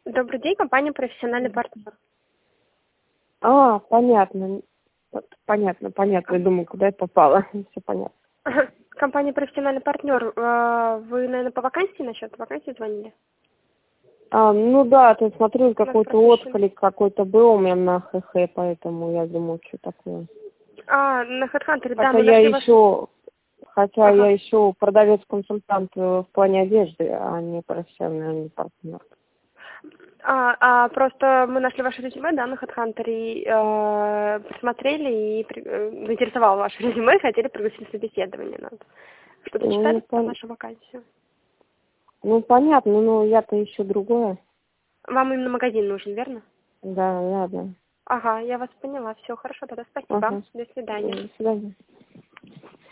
Добрый день, компания «Профессиональный партнер». Понятно. Понятно. Я думаю, куда я попала. Все понятно. Компания «Профессиональный партнер». Вы, наверное, по вакансии, насчет вакансии звонили? Ну да, ты смотрю, какой-то пропущен. отклик какой-то был у меня на ХХ, поэтому я думаю, что такое. На HeadHunter, да, Хотя мы я нашли ваш... ищу, Ага. я ищу продавец-консультант в плане одежды, а не профессиональный партнер. Просто мы нашли ваше резюме, да, на HeadHunter, и посмотрели, и заинтересовало ваше резюме, и хотели пригласить на собеседование. Что-то читали про нашу вакансию? Ну, понятно, но я-то ищу другое. Вам именно магазин нужен, верно? Да. Ага, я вас поняла. Все, хорошо, тогда спасибо. Ага. До свидания. До свидания.